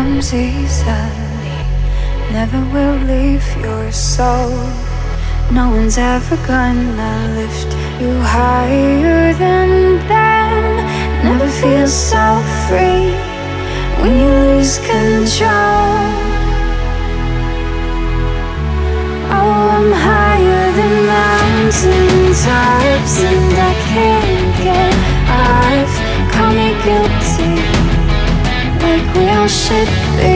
comes easily, never will leave your soul. No one's ever gonna lift you higher than them. Never feel so free when you lose control. Oh, I'm higher than mountain tops, and I can't get off. Call me guilty, like we all should be.